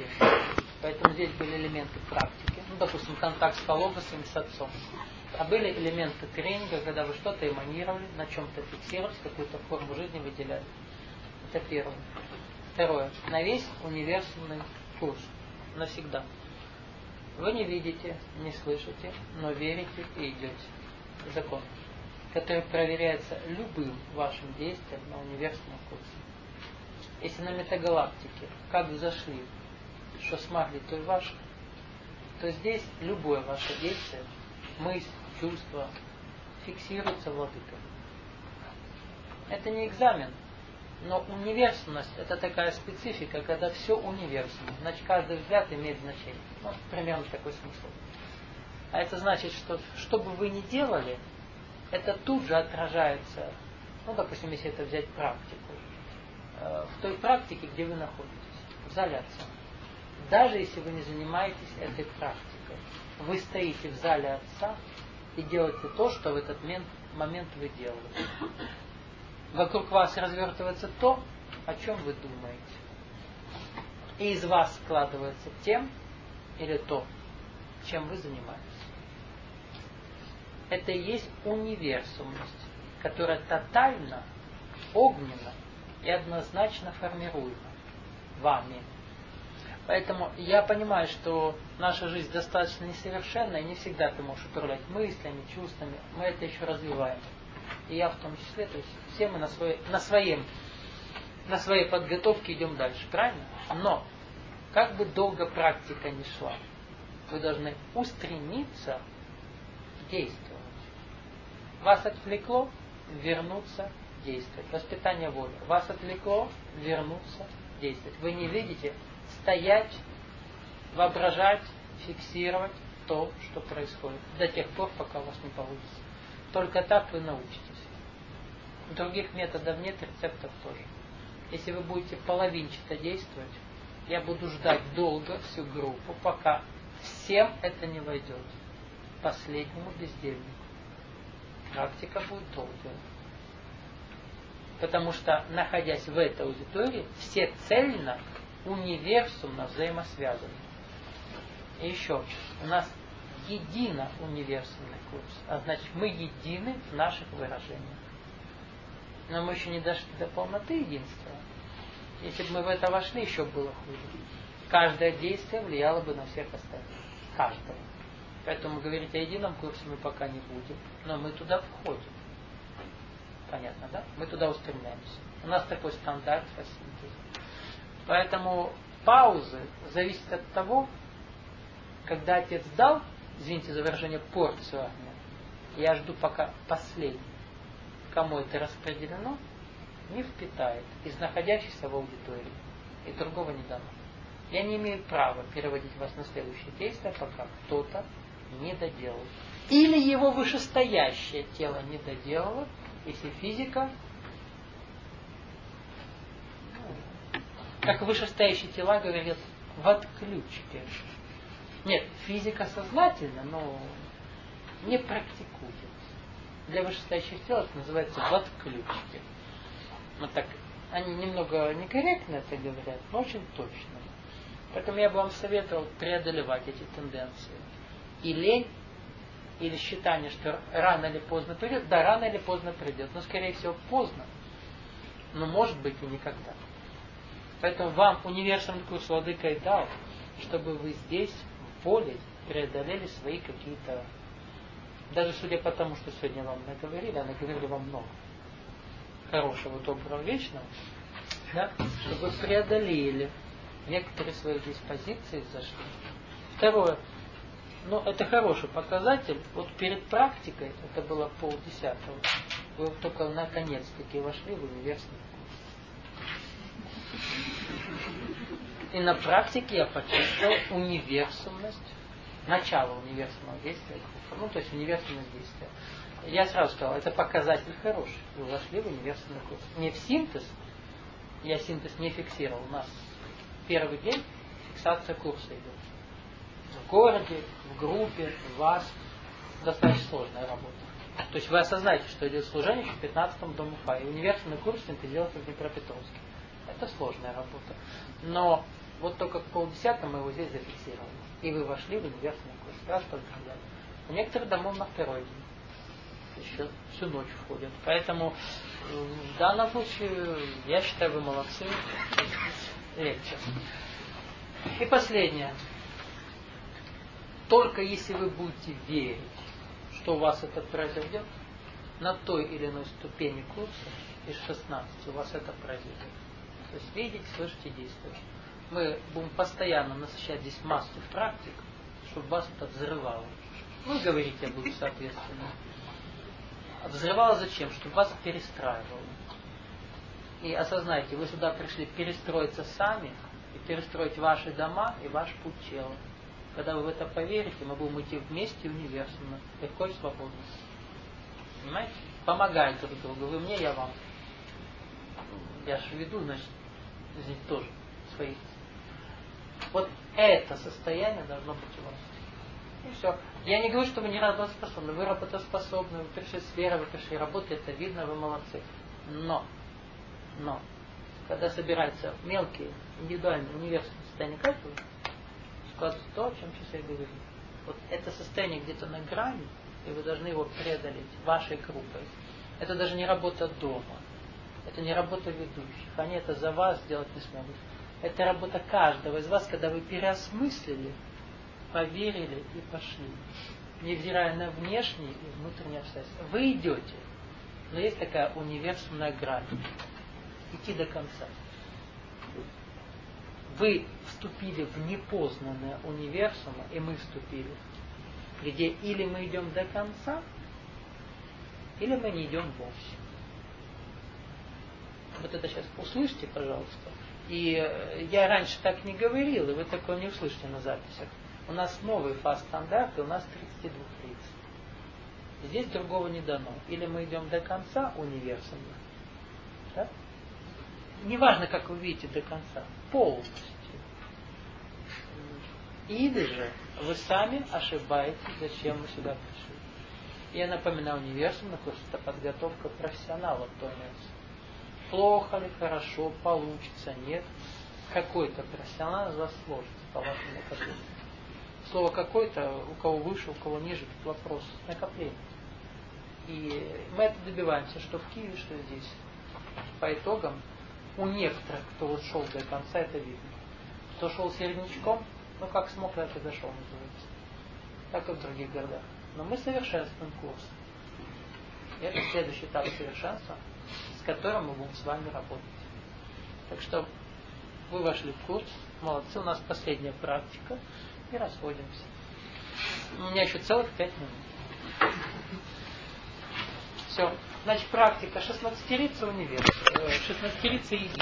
практики. Поэтому здесь были элементы практики. Ну, допустим, контакт с логосом, с отцом. А были элементы тренинга, когда вы что-то эманировали, на чем-то фиксировались, какую-то форму жизни выделяли. Это первое. Второе. На весь универсальный курс. Навсегда. Вы не видите, не слышите, но верите и идете. Закон, который проверяется любым вашим действием на универсальном курсе. Если на метагалактике, как взошли, что смогли, то и ваше, то здесь любое ваше действие, мысль, чувство фиксируется владыкой. Это не экзамен, но универсальность это такая специфика, когда все универсально. Значит, каждый взгляд имеет значение. Ну, примерно такой смысл. А это значит, что бы вы ни делали, это тут же отражается, ну, допустим, если это взять практику, в той практике, где вы находитесь, в зале Отца. Даже если вы не занимаетесь этой практикой, вы стоите в зале Отца и делаете то, что в этот момент вы делаете. Вокруг вас развертывается то, о чем вы думаете. И из вас складывается тем или то, чем вы занимаетесь. Это и есть универсальность, которая тотально, огненно и однозначно формируема вами. Поэтому я понимаю, что наша жизнь достаточно несовершенна, и не всегда ты можешь управлять мыслями, чувствами. Мы это еще развиваем. И я в том числе, то есть все мы на своей подготовке идем дальше, правильно? Но, как бы долго практика ни шла, вы должны устремиться действовать. Вас отвлекло, вернуться, действовать. Воспитание воли. Вас отвлекло, вернуться, действовать. Вы не видите, стоять, воображать, фиксировать то, что происходит. До тех пор, пока у вас не получится. Только так вы научитесь. Других методов нет, рецептов тоже. Если вы будете половинчато действовать, я буду ждать долго всю группу, пока всем это не войдет. Последнему бездельнику. Практика будет долгая. Потому что, находясь в этой аудитории, все цельно, универсумно взаимосвязаны. И еще, у нас едино универсальный курс. А значит, мы едины в наших выражениях. Но мы еще не дошли до полноты единства. Если бы мы в это вошли, еще было хуже. Каждое действие влияло бы на всех остальных. Каждого. Поэтому говорить о едином курсе мы пока не будем. Но мы туда входим. Понятно, да? Мы туда устремляемся. У нас такой стандарт в синтезе. Поэтому паузы зависят от того, когда отец дал, извините за выражение, порцию огня, я жду, пока последний, кому это распределено, не впитает из находящихся в аудитории. И другого не дано. Я не имею права переводить вас на следующее действие, пока кто-то не доделал. Или его вышестоящее тело не доделало, если физика, как вышестоящие тела говорят, в отключке. Нет, физика сознательна, но не практикует. Для вышестоящих тел это называется в отключке. Вот так, они немного некорректно это говорят, но очень точно. Поэтому я бы вам советовал преодолевать эти тенденции. И лень, или считание, что рано или поздно придет. Да, рано или поздно придет, но скорее всего поздно. Но может быть и никогда. Поэтому вам универсальный курс Владыка и дал, чтобы вы здесь волей преодолели свои какие-то... Даже судя по тому, что сегодня вам наговорили, а наговорили вам много хорошего, доброго, вечного, да, чтобы вы преодолели некоторые свои здесь позиции, зашли. Второе. Ну, это хороший показатель. Вот перед практикой, это было 9:30, вы только наконец-таки вошли в универсальный курс. И на практике я почувствовал универсальность, начало универсального действия, ну, то есть универсальность действия. Я сразу сказал, это показатель хороший. Вы вошли в универсальный курс. Не в синтез, я синтез не фиксировал. У нас первый день фиксация курса идет. В городе, в группе, в вас. Достаточно сложная работа. То есть вы осознаете, что идет служение еще в 15-м дому Уфа. И универсальный курс синтезировался в Днепропетровске. Это сложная работа. Но Вот только к 9:30 мы его здесь зафиксировали. И вы вошли в универсальный курс. Раз поздравляю. У некоторых домов на второй день. Еще всю ночь входят. Поэтому в данном случае, я считаю, вы молодцы. Легче. И последнее. Только если вы будете верить, что у вас это произойдет, на той или иной ступени курса из 16 у вас это произойдет. То есть видеть, слышать и действовать. Мы будем постоянно насыщать здесь массу практик, чтобы вас это взрывало. Вы говорите, я буду соответственно. А взрывало зачем? Чтобы вас перестраивало. И осознайте, вы сюда пришли перестроиться сами и перестроить ваши дома и ваш путь тела. Когда вы в это поверите, мы будем идти вместе универсально, легко и свободно. Понимаете? Помогать друг другу. Вы мне, я вам. Я же веду, значит, здесь тоже своих. Вот это состояние должно быть у вас. И все. Я не говорю, что вы не работоспособны. Вы работоспособны, вы пришли с верой, вы пришли работать, это видно, вы молодцы. Но, когда собираются мелкие, индивидуальные, универсальные состояния каждого, складывается то, о чем сейчас я говорю. Вот это состояние где-то на грани, и вы должны его преодолеть вашей группой. Это даже не работа дома. Это не работа ведущих. Они это за вас сделать не смогут. Это работа каждого из вас, когда вы переосмыслили, поверили и пошли. Невзирая на внешние и внутренние обстоятельства. Вы идете, но есть такая универсальная грань. Идти до конца. Вы вступили в непознанное универсума, и мы вступили, где или мы идем до конца, или мы не идем вовсе. Вот это сейчас услышьте, пожалуйста. И я раньше так не говорил, и вы такое не услышите на записях. У нас новый фаст-стандарт, и у нас 32 лиц. Здесь другого не дано. Или мы идем до конца универсально, да? Неважно, как вы видите до конца, полностью. Или же вы сами ошибаетесь, зачем мы сюда пришли. Я напоминаю, универсум, это подготовка профессионалов в том месте. Плохо ли, хорошо, получится, нет. Какой-то профессионал из вас сложится по вашему накоплению. Слово какой-то, у кого выше, у кого ниже, тут вопрос накопления. И мы это добиваемся, что в Киеве, что здесь. По итогам, у некоторых, кто вот шел до конца, это видно. Кто шел середнячком, ну как смог, так и дошел, называется. Так и в других городах. Но мы совершенствуем курс. И это следующий этап совершенства, с которым мы будем с вами работать. Так что вы вошли в курс, молодцы, у нас последняя практика, и расходимся. У меня еще целых 5 минут. Все. Значит, практика 16-лица универ, 16-лица